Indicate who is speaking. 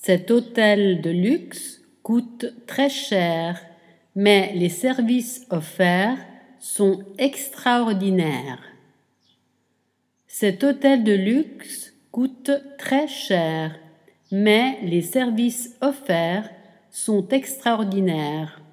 Speaker 1: Cet hôtel de luxe coûte très cher, mais les services offerts sont extraordinaires. Cet hôtel de luxe coûte très cher, mais les services offerts sont extraordinaires.